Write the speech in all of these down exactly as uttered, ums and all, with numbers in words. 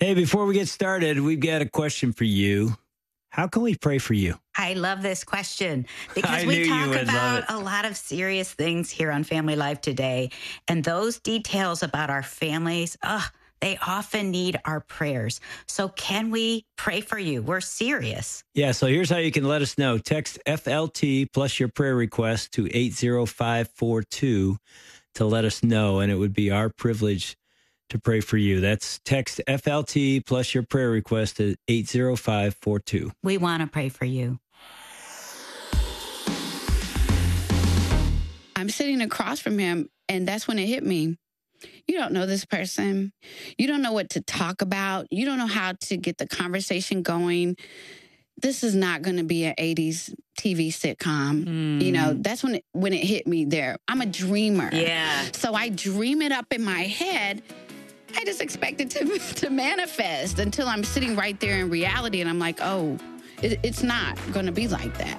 Hey, before we get started, we've got a question for you. How can we pray for you? I love this question because I we knew you talk would love about it. a lot of serious things here on Family Life today. And those details about our families, ugh, they often need our prayers. So can we pray for you? We're serious. Yeah, so here's how you can let us know. Text F L T plus your prayer request to eight zero five four two to let us know, and it would be our privilege to pray for you. That's text F L T plus your prayer request to eight zero five four two. We want to pray for you. I'm sitting across from him, and that's when it hit me. You don't know this person. You don't know what to talk about. You don't know how to get the conversation going. This is not going to be an eighties T V sitcom. Mm. You know, that's when it, when it hit me there. I'm a dreamer. Yeah. So I dream it up in my head. I just expect it to, to manifest until I'm sitting right there in reality, and I'm like, oh, it, it's not going to be like that.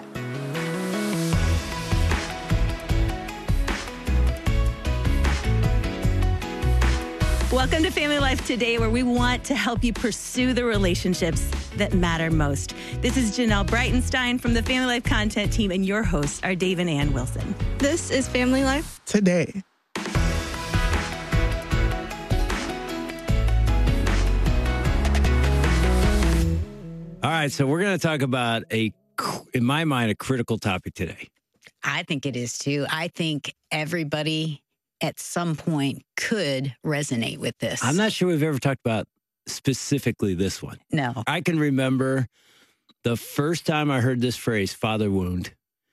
Welcome to Family Life Today, where we want to help you pursue the relationships that matter most. This is Janelle Breitenstein from the Family Life content team, and your hosts are Dave and Ann Wilson. This is Family Life Today. All right, so we're going to talk about a, in my mind, a critical topic today. I think it is too. I think everybody at some point could resonate with this. I'm not sure we've ever talked about specifically this one. No. I can remember the first time I heard this phrase, father wound.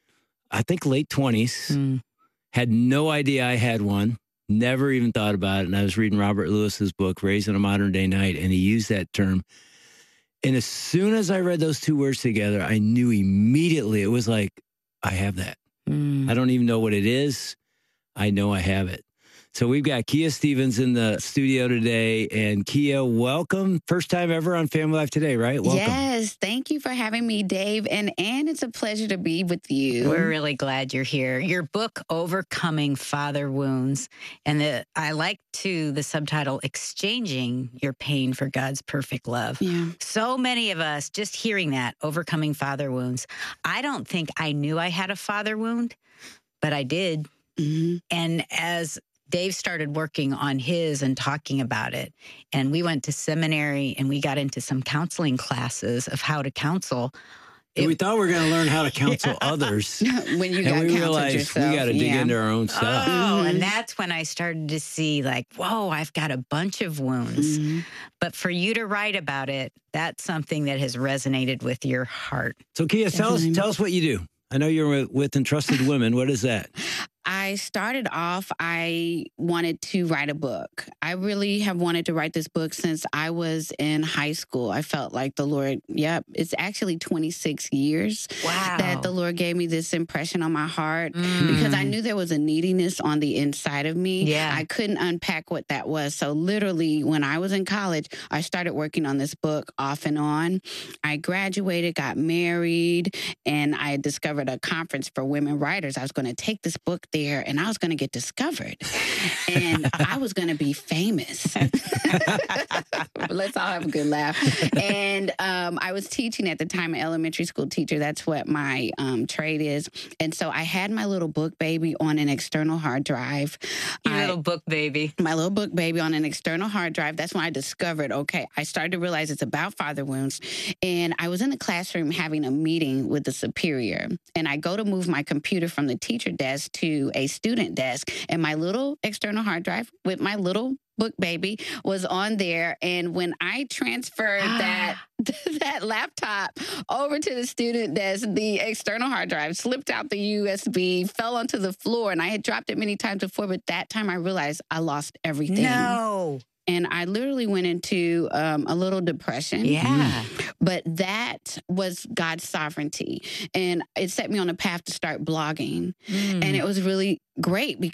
I think late twenties. Mm. Had no idea I had one. Never even thought about it. And I was reading Robert Lewis's book, Raised on a Modern Day Night, and he used that term. And as soon as I read those two words together, I knew immediately. It was like, I have that. Mm. I don't even know what it is. I know I have it. So we've got Kia Stevens in the studio today. And Kia, welcome. First time ever on Family Life Today, right? Welcome. Yes. Thank you for having me, Dave. And Ann, it's a pleasure to be with you. We're really glad you're here. Your book, Overcoming Father Wounds, and the, I like, too, the subtitle, Exchanging Your Pain for God's Perfect Love. Yeah. So many of us, just hearing that, Overcoming Father Wounds, I don't think I knew I had a father wound, but I did. Mm-hmm. And as Dave started working on his and talking about it, and we went to seminary and we got into some counseling classes of how to counsel. And It- we thought we were going to learn how to counsel others. When you And got we counseled realized yourself. we got to dig yeah. into our own stuff. Oh, Mhm. and that's when I started to see, like, whoa, I've got a bunch of wounds. Mhm. But for you to write about it, that's something that has resonated with your heart. So Kia, tell us, Definitely. tell us what you do. I know you're with, with Entrusted Women. What is that? I started off, I wanted to write a book. I really have wanted to write this book since I was in high school. I felt like the Lord, yep, it's actually twenty-six years Wow. that the Lord gave me this impression on my heart Mm. because I knew there was a neediness on the inside of me. Yeah. I couldn't unpack what that was. So literally when I was in college, I started working on this book off and on. I graduated, got married, and I discovered a conference for women writers. I was going to take this book there and I was going to get discovered and I was going to be famous. Let's all have a good laugh. And um, I was teaching at the time, an elementary school teacher. That's what my um, trade is. And so I had my little book baby on an external hard drive. Your I- little book baby. my little book baby on an external hard drive. That's when I discovered, okay, I started to realize it's about father wounds. And I was in the classroom having a meeting with the superior. And I go to move my computer from the teacher desk to a student desk. And my little external hard drive with my little book baby was on there. And when I transferred that that laptop over to the student desk, the external hard drive slipped out the U S B, fell onto the floor, and I had dropped it many times before, but that time I realized I lost everything. No. And I literally went into um, a little depression. Yeah. But that was God's sovereignty. And it set me on a path to start blogging. Mm. And it was really great because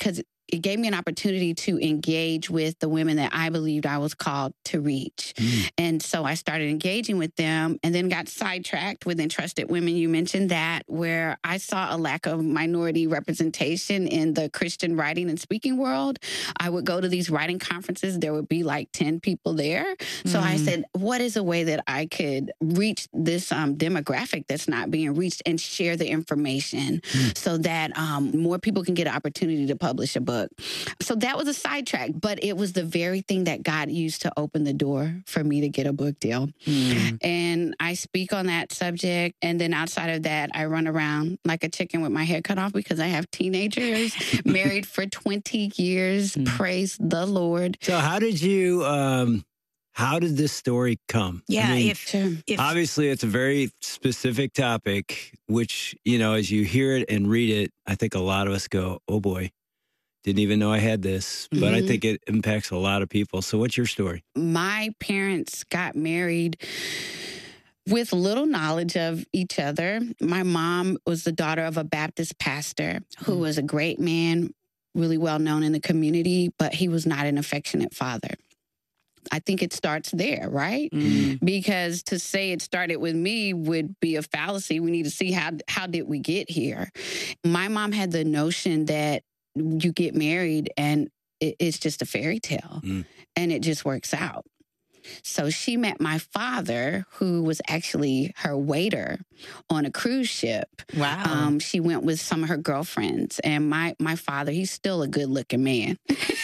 it gave me an opportunity to engage with the women that I believed I was called to reach. Mm. And so I started engaging with them and then got sidetracked with Entrusted Women. You mentioned that, where I saw a lack of minority representation in the Christian writing and speaking world. I would go to these writing conferences. There would be like ten people there. So mm. I said, what is a way that I could reach this um, demographic that's not being reached and share the information mm. so that um, more people can get an opportunity to publish a book. So that was a sidetrack, but it was the very thing that God used to open the door for me to get a book deal. Mm. And I speak on that subject. And then outside of that, I run around like a chicken with my head cut off because I have teenagers, married for twenty years. Mm. Praise the Lord. So how did you, um, how did this story come? Yeah, I mean, if, if obviously it's a very specific topic, which, you know, as you hear it and read it, I think a lot of us go, oh boy. Didn't even know I had this, but mm-hmm. I think it impacts a lot of people. So what's your story? My parents got married with little knowledge of each other. My mom was the daughter of a Baptist pastor who mm-hmm. was a great man, really well known in the community, but he was not an affectionate father. I think it starts there, right? Mm. Because to say it started with me would be a fallacy. We need to see how how did we get here. My mom had the notion that you get married and it's just a fairy tale mm. and it just works out. So she met my father, who was actually her waiter on a cruise ship. Wow. Um, she went with some of her girlfriends. And my, my father, he's still a good-looking man.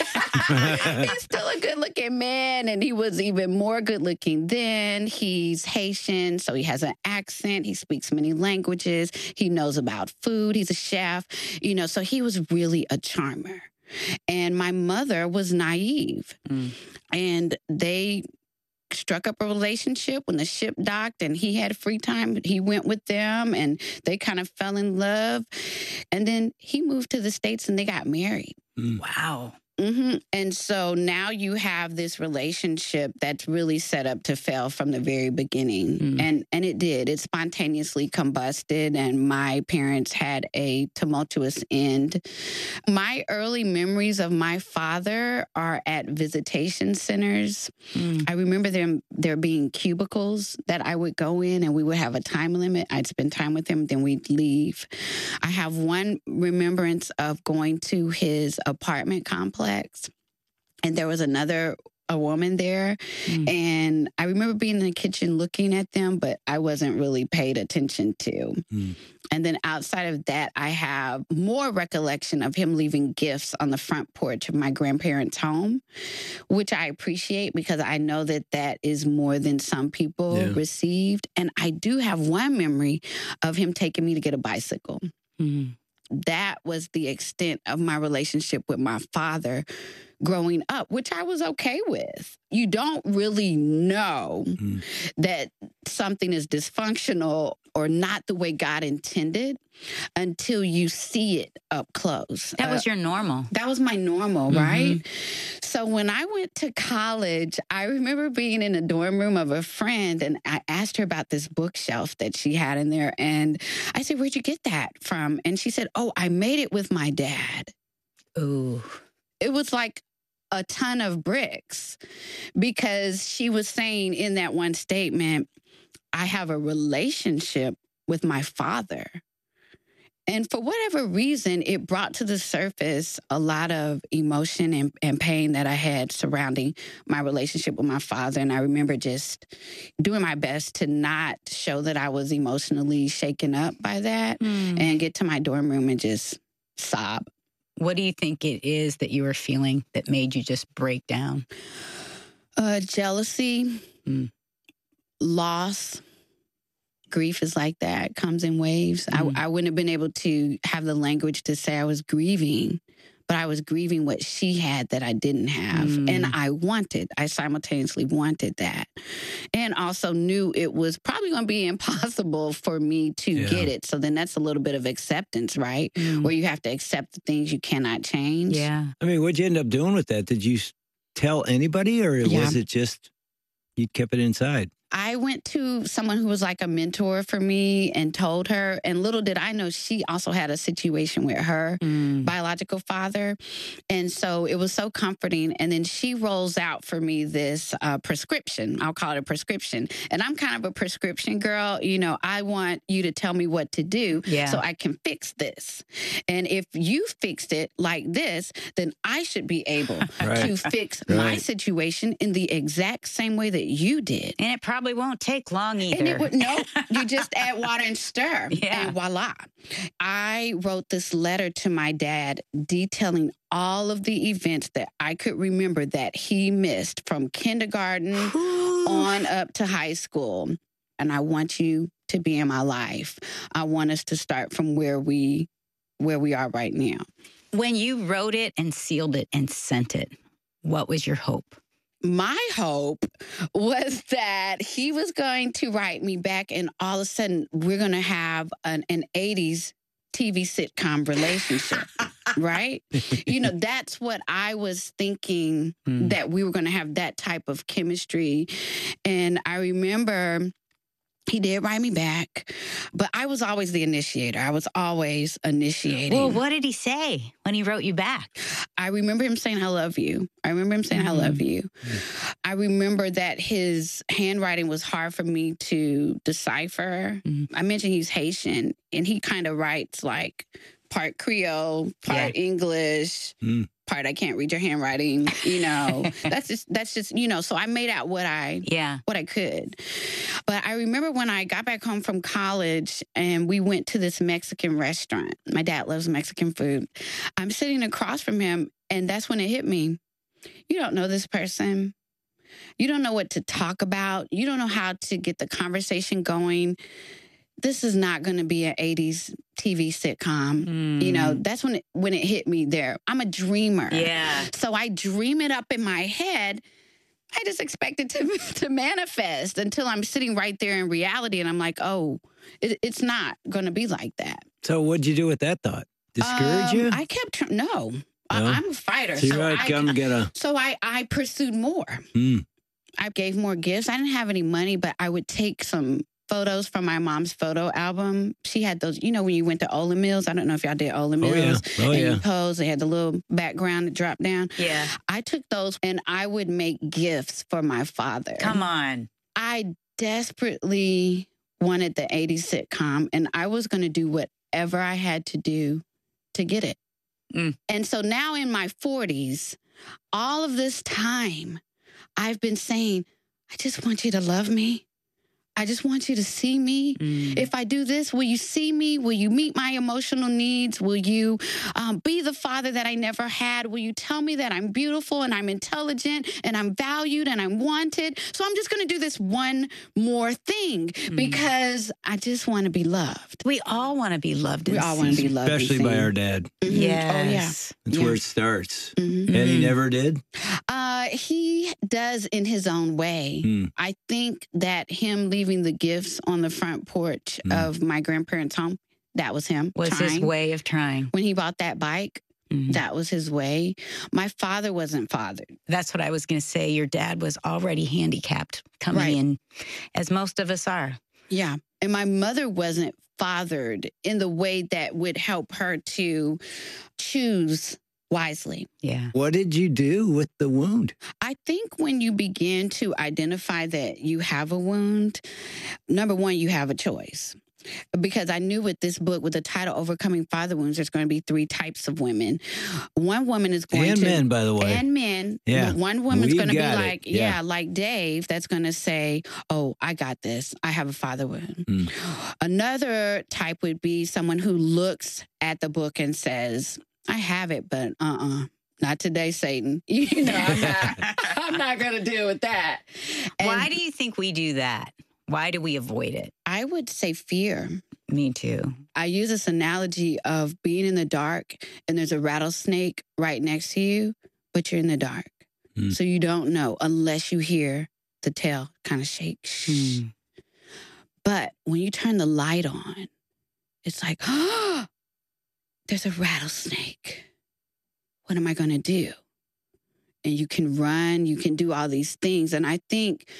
He's still a good-looking man, and he was even more good-looking then. He's Haitian, so he has an accent. He speaks many languages. He knows about food. He's a chef. You know, so he was really a charmer. And my mother was naive. Mm. And they struck up a relationship when the ship docked and he had free time. He went with them and they kind of fell in love. And then he moved to the States and they got married. Mm. Wow. Mm-hmm. And so now you have this relationship that's really set up to fail from the very beginning. Mm. And and it did. It spontaneously combusted, and my parents had a tumultuous end. My early memories of my father are at visitation centers. Mm. I remember them there being cubicles that I would go in, and we would have a time limit. I'd spend time with him, then we'd leave. I have one remembrance of going to his apartment complex. And there was another a woman there. Mm. And I remember being in the kitchen looking at them, but I wasn't really paid attention to. Mm. And then outside of that, I have more recollection of him leaving gifts on the front porch of my grandparents' home, which I appreciate because I know that that is more than some people yeah. received. And I do have one memory of him taking me to get a bicycle. Mm. That was the extent of my relationship with my father growing up, which I was okay with. You don't really know mm. that something is dysfunctional or not the way God intended until you see it up close. That was uh, your normal. That was my normal, mm-hmm. right? So when I went to college, I remember being in a dorm room of a friend, and I asked her about this bookshelf that she had in there. And I said, "Where'd you get that from?" And she said, "Oh, I made it with my dad." Ooh. It was like a ton of bricks because she was saying in that one statement, I have a relationship with my father. And for whatever reason, it brought to the surface a lot of emotion and, and pain that I had surrounding my relationship with my father. And I remember just doing my best to not show that I was emotionally shaken up by that mm. and get to my dorm room and just sob. What do you think it is that you were feeling that made you just break down? Uh, jealousy, mm. loss. Grief is like that. It comes in waves. Mm. I, I wouldn't have been able to have the language to say I was grieving, but I was grieving what she had that I didn't have. Mm. And I wanted, I simultaneously wanted that. And also knew it was probably going to be impossible for me to yeah. get it. So then that's a little bit of acceptance, right? Mm. Where you have to accept the things you cannot change. Yeah. I mean, what'd you end up doing with that? Did you tell anybody, or yeah. was it just you kept it inside? I I went to someone who was like a mentor for me and told her, and little did I know she also had a situation with her mm. biological father. And so it was so comforting. And then she rolls out for me this uh, prescription. I'll call it a prescription. And I'm kind of a prescription girl. You know, I want you to tell me what to do yeah. so I can fix this. And if you fixed it like this, then I should be able right. to fix right. my situation in the exact same way that you did. And it probably won't take long either. And it would, no, you just add water and stir. Yeah. And voila. I wrote this letter to my dad detailing all of the events that I could remember that he missed from kindergarten on up to high school. And I want you to be in my life. I want us to start from where we where we are right now. When you wrote it and sealed it and sent it, what was your hope? My hope was that he was going to write me back and all of a sudden we're going to have an, an eighties T V sitcom relationship, right? You know, that's what I was thinking, mm. that we were going to have that type of chemistry. And I remember he did write me back, but I was always the initiator. I was always initiating. Well, what did he say when he wrote you back? I remember him saying, I love you. I remember him saying, mm-hmm. I love you. Mm-hmm. I remember that his handwriting was hard for me to decipher. Mm-hmm. I mentioned he's Haitian, and he kind of writes like part Creole, part yeah. English, mm. part I can't read your handwriting, you know. that's just that's just, you know, so I made out what I yeah. what I could. But I remember when I got back home from college and we went to this Mexican restaurant. My dad loves Mexican food. I'm sitting across from him, and that's when it hit me. You don't know this person. You don't know what to talk about. You don't know how to get the conversation going. This is not going to be an eighties T V sitcom. Mm. You know, that's when it, when it hit me there. I'm a dreamer. Yeah. So I dream it up in my head. I just expect it to, to manifest until I'm sitting right there in reality. And I'm like, oh, it, it's not going to be like that. So what'd you do with that thought? Discourage um, you? I kept, tr- no, no? I, I'm a fighter. So, so you're like, I, I'm gonna... so I, I pursued more. Mm. I gave more gifts. I didn't have any money, but I would take some photos from my mom's photo album. She had those, you know, when you went to Olan Mills. I don't know if y'all did Olan Mills. Oh, yeah. Oh, and yeah. you posed. They had the little background that dropped down. Yeah. I took those and I would make gifts for my father. Come on. I desperately wanted the eighties sitcom, and I was going to do whatever I had to do to get it. Mm. And so now in my forties, all of this time, I've been saying, I just want you to love me. I just want you to see me. Mm. If I do this, will you see me? Will you meet my emotional needs? Will you um, be the father that I never had? Will you tell me that I'm beautiful and I'm intelligent and I'm valued and I'm wanted? So I'm just going to do this one more thing mm. because I just want to be loved. We all want to be loved. We all want to be loved. Especially by our dad. Mm-hmm. Yes. Oh, yeah. That's yeah. where it starts. Mm-hmm. And he never did? Uh, he does in his own way. Mm. I think that him leaving the gifts on the front porch mm. of my grandparents' home, that was him. Was trying. his way of trying. When he bought that bike, mm-hmm. that was his way. My father wasn't fathered. That's what I was going to say. Your dad was already handicapped coming right. in, as most of us are. Yeah. And my mother wasn't fathered in the way that would help her to choose wisely. Yeah. What did you do with the wound? I think when you begin to identify that you have a wound, number one, you have a choice. Because I knew with this book, with the title Overcoming Father Wounds, there's going to be three types of women. One woman is going and to... And men, by the way. And men. Yeah. One woman's going to be like, yeah. yeah, like Dave, that's going to say, oh, I got this. I have a father wound. Mm. Another type would be someone who looks at the book and says, I have it, but uh-uh. Not today, Satan. You know, I'm not, I'm not going to deal with that. And why do you think we do that? Why do we avoid it? I would say fear. Me too. I use this analogy of being in the dark and there's a rattlesnake right next to you, but you're in the dark. Mm. So you don't know unless you hear the tail kind of shake. Mm. But when you turn the light on, it's like, oh, there's a rattlesnake. What am I going to do? And you can run, you can do all these things. And I think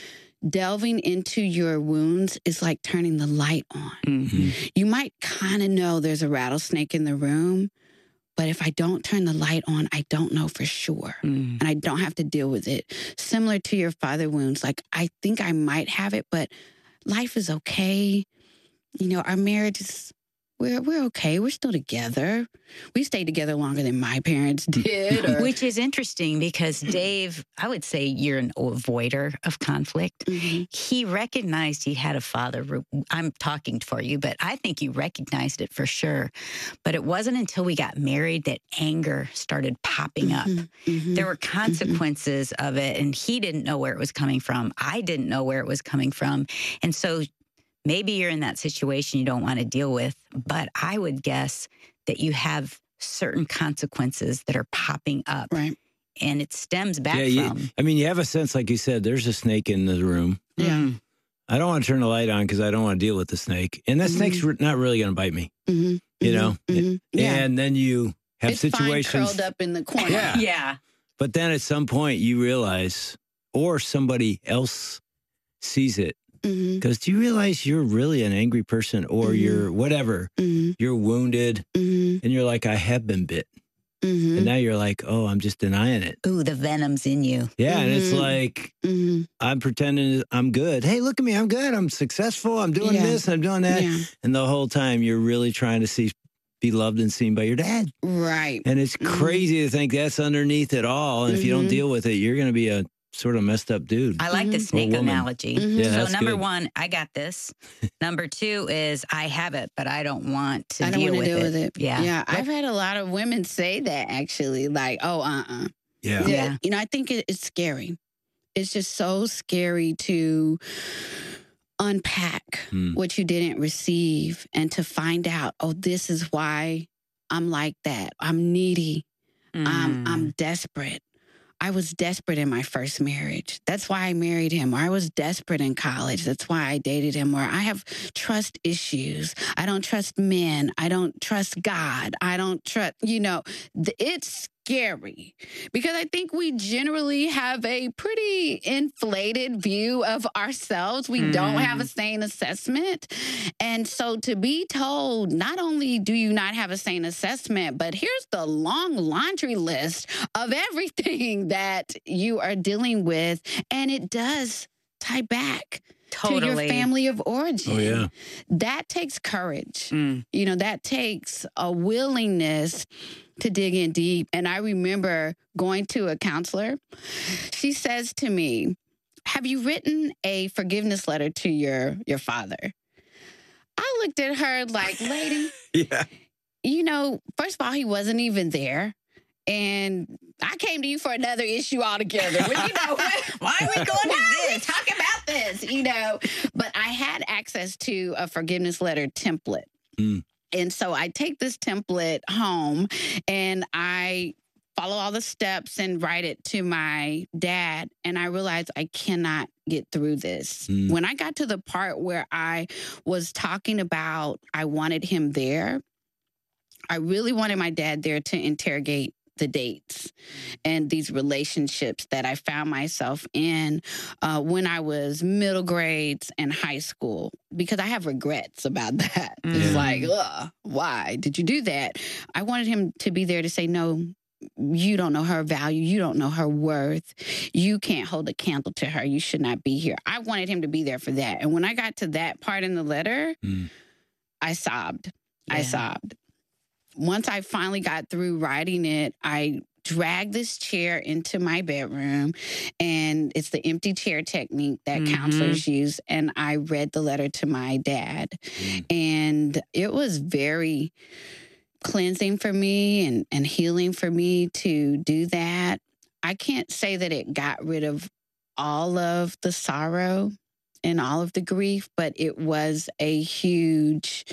delving into your wounds is like turning the light on. Mm-hmm. You might kind of know there's a rattlesnake in the room, but if I don't turn the light on, I don't know for sure. Mm. And I don't have to deal with it. Similar to your father wounds, like I think I might have it, but life is okay. You know, our marriage is, we're, we're okay. We're still together. We stayed together longer than my parents did. Or, Which is interesting because Dave, I would say you're an avoider of conflict. Mhm. He recognized he had a father. I'm talking for you, but I think you recognized it for sure. But it wasn't until we got married that anger started popping up. Mhm. Mhm. There were consequences of it, and he didn't know where it was coming from. I didn't know where it was coming from. And so maybe you're in that situation you don't want to deal with, but I would guess that you have certain consequences that are popping up. Right. And it stems back Yeah, you, from. I mean, you have a sense, like you said, there's a snake in the room. Yeah. Mm. I don't want to turn the light on because I don't want to deal with the snake. And that Mhm. snake's re- not really going to bite me, Mhm. you Mhm. know? Mhm. Yeah. And then you have It's situations. fine curled up in the corner. Yeah. Yeah. But then at some point you realize, or somebody else sees it, Mhm. goes, do you realize you're really an angry person or Mhm. you're whatever? Mhm. You're wounded. Mhm. And you're like, I have been bit. Mhm. And now you're like, oh, I'm just denying it. Ooh, the venom's in you. Yeah. And it's Mhm. like, Mhm. I'm pretending I'm good. Hey, look at me. I'm good. I'm successful. I'm doing Yeah. this. I'm doing that. Yeah. And the whole time you're really trying to see, be loved and seen by your dad. Right. And it's Mhm. crazy to think that's underneath it all. And if you don't Mhm. deal with it, you're going to be a sort of messed up dude. I like the Mhm. snake Or woman. analogy. Mhm. Yeah, So that's number good. one, I got this. Number two is I have it, but I don't want to I don't deal, want with, to deal it. with it. Yeah. Yeah. I've had a lot of women say that actually, like, oh, uh uh Yeah. Yeah. You know, I think it, it's scary. It's just so scary to unpack Hmm. what you didn't receive and to find out, oh, this is why I'm like that. I'm needy. I'm, Mm. I'm desperate. I was desperate in my first marriage. That's why I married him. Or I was desperate in college. That's why I dated him. Or I have trust issues. I don't trust men. I don't trust God. I don't trust, you know, th- it's scary because I think we generally have a pretty inflated view of ourselves. We don't have a sane assessment. And so to be told, not only do you not have a sane assessment, but here's the long laundry list of everything that you are dealing with. And it does tie back Totally. to your family of origin. Oh, yeah. That takes courage. Mm. You know, that takes a willingness to dig in deep. And I remember going to a counselor. She says to me, have you written a forgiveness letter to your, your father? I looked at her like, lady, Yeah. you know, first of all, he wasn't even there. And I came to you for another issue altogether. Well, you know, Why are we going to why are we this? talking about this? You know, but I had access to a forgiveness letter template. Mm. And so I take this template home and I follow all the steps and write it to my dad. And I realized I cannot get through this. Mm. When I got to the part where I was talking about I wanted him there, I really wanted my dad there to interrogate the dates and these relationships that I found myself in uh, when I was middle grades and high school, because I have regrets about that. It's Yeah. like, ugh, why did you do that? I wanted him to be there to say, no, you don't know her value. You don't know her worth. You can't hold a candle to her. You should not be here. I wanted him to be there for that. And when I got to that part in the letter, Mm. I sobbed. I Yeah. sobbed. Once I finally got through writing it, I dragged this chair into my bedroom, and it's the empty chair technique that Mhm. counselors use. And I read the letter to my dad, Mm. and it was very cleansing for me and, and healing for me to do that. I can't say that it got rid of all of the sorrow and all of the grief, but it was a huge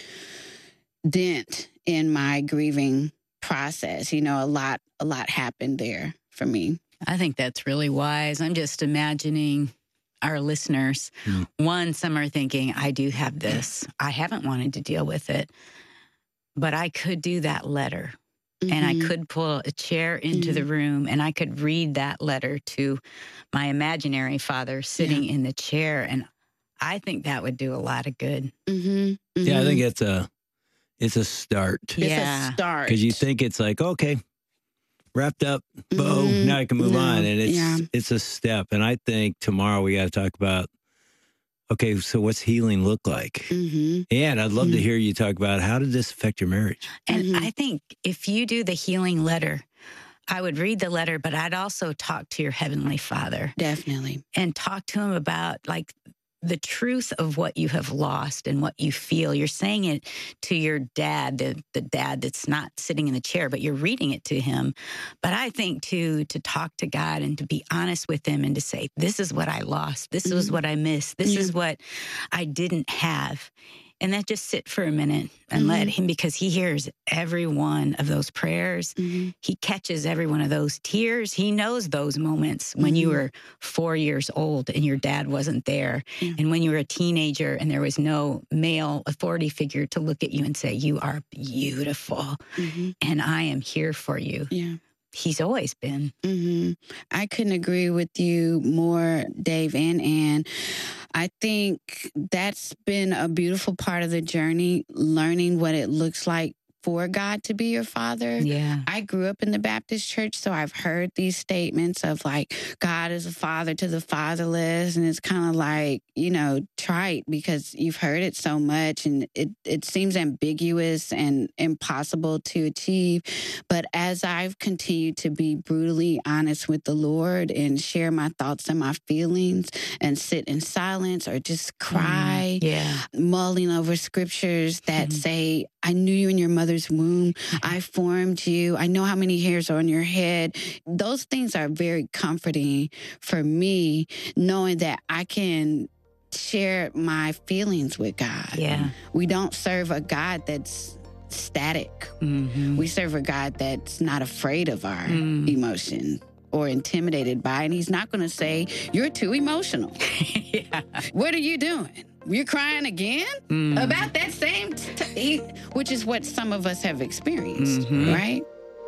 dent in my grieving process. You know, a lot, a lot happened there for me. I think that's really wise. I'm just imagining our listeners. Mm. One, some are thinking, I do have this. I haven't wanted to deal with it, but I could do that letter. Mm-hmm. And I Mhm. could pull a chair into the room and I could read that letter to my imaginary father sitting in the chair. And I think that would do a lot of good. Mhm. Yeah, I think Mhm. it's a it's a start. It's Yeah. a start. Because you think it's like, okay, wrapped up, bow, Mhm. now I can move No, on. And it's yeah. it's a step. And I think tomorrow we got to talk about, okay, so what's healing look like? Mhm. And I'd love Mhm. to hear you talk about how did this affect your marriage? And Mhm. I think if you do the healing letter, I would read the letter, but I'd also talk to your Heavenly Father Definitely. and talk to him about like the truth of what you have lost and what you feel. You're saying it to your dad, the, the dad that's not sitting in the chair, but you're reading it to him. But I think to to talk to God and to be honest with him and to say, this is what I lost. This is Mhm. what I missed. This Yeah. is what I didn't have. And then just sit for a minute and let Mhm. him, because he hears every one of those prayers. Mhm. He catches every one of those tears. He knows those moments when you Mhm. were four years old and your dad wasn't there. Yeah. And when you were a teenager and there was no male authority figure to look at you and say, you are beautiful Mhm. and I am here for you. Yeah. He's always been. hmm I couldn't agree with you more, Dave and Ann. I think that's been a beautiful part of the journey, learning what it looks like for God to be your father. Yeah. I grew up in the Baptist church, so I've heard these statements of like, God is a father to the fatherless. And it's kind of like, you know, trite because you've heard it so much and it, it seems ambiguous and impossible to achieve. But as I've continued to be brutally honest with the Lord and share my thoughts and my feelings and sit in silence or just cry, Mm, yeah. mulling over scriptures that Mhm. say, I knew you in your mother's womb. I formed you. I know how many hairs are on your head. Those things are very comforting for me, knowing that I can share my feelings with God. Yeah. We don't serve a God that's static. Mm-hmm. We serve a God that's not afraid of our Mm. emotion or intimidated by it. And he's not going to say, you're too emotional. yeah. What are you doing? You're crying again? Mm. About that same, t- which is what some of us have experienced, Mhm. right?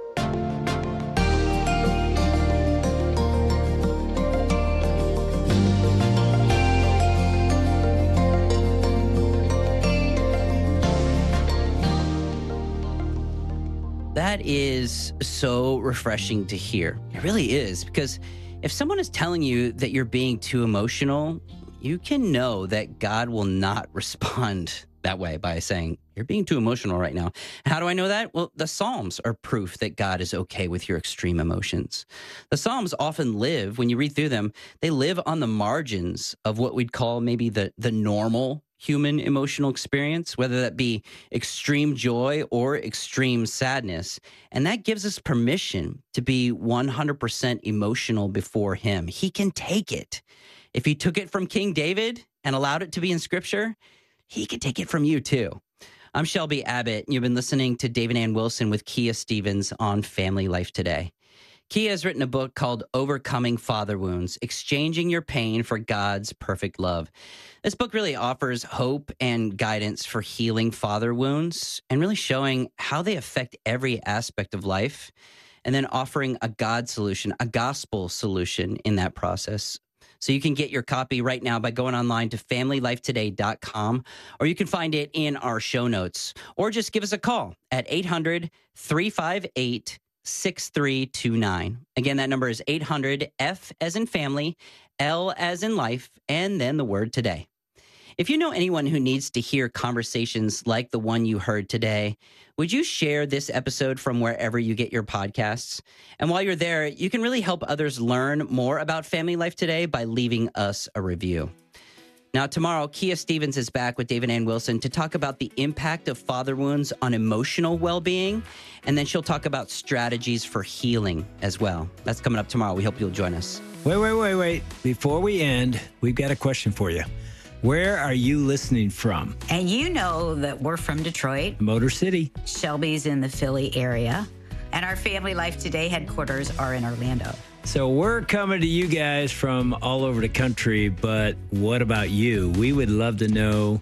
That is so refreshing to hear. It really is, because if someone is telling you that you're being too emotional, you can know that God will not respond that way by saying, you're being too emotional right now. How do I know that? Well, the Psalms are proof that God is okay with your extreme emotions. The Psalms often live, when you read through them, they live on the margins of what we'd call maybe the, the normal human emotional experience, whether that be extreme joy or extreme sadness. And that gives us permission to be one hundred percent emotional before him. He can take it. If he took it from King David and allowed it to be in scripture, he can take it from you too. I'm Shelby Abbott, and you've been listening to Dave and Ann Wilson with Kia Stevens on Family Life Today. Kia has written a book called Overcoming Father Wounds, Exchanging Your Pain for God's Perfect Love. This book really offers hope and guidance for healing father wounds and really showing how they affect every aspect of life, and then offering a God solution, a gospel solution in that process. So you can get your copy right now by going online to family life today dot com, or you can find it in our show notes, or just give us a call at eight hundred, three five eight, six three two nine. Again, that number is eight hundred, F as in family, L as in life, and then the word today. If you know anyone who needs to hear conversations like the one you heard today, would you share this episode from wherever you get your podcasts? And while you're there, you can really help others learn more about Family Life Today by leaving us a review. Now, tomorrow, Kia Stevens is back with Dave and Ann Wilson to talk about the impact of father wounds on emotional well-being, and then she'll talk about strategies for healing as well. That's coming up tomorrow. We hope you'll join us. Wait, wait, wait, wait. Before we end, we've got a question for you. Where are you listening from? And you know that we're from Detroit. Motor City. Shelby's in the Philly area. And our Family Life Today headquarters are in Orlando. So we're coming to you guys from all over the country, but what about you? We would love to know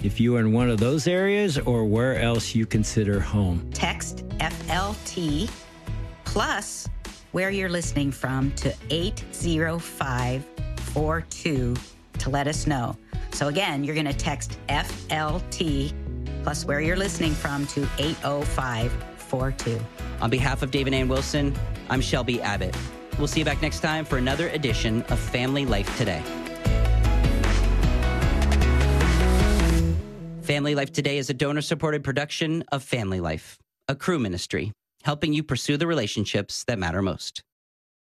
if you are in one of those areas or where else you consider home. Text F L T plus where you're listening from to eight zero five four two to let us know. So again, you're going to text F L T plus where you're listening from to eight zero five four two. On behalf of Dave and Ann Wilson, I'm Shelby Abbott. We'll see you back next time for another edition of Family Life Today. Family Life Today is a donor-supported production of Family Life, a Cru ministry, helping you pursue the relationships that matter most.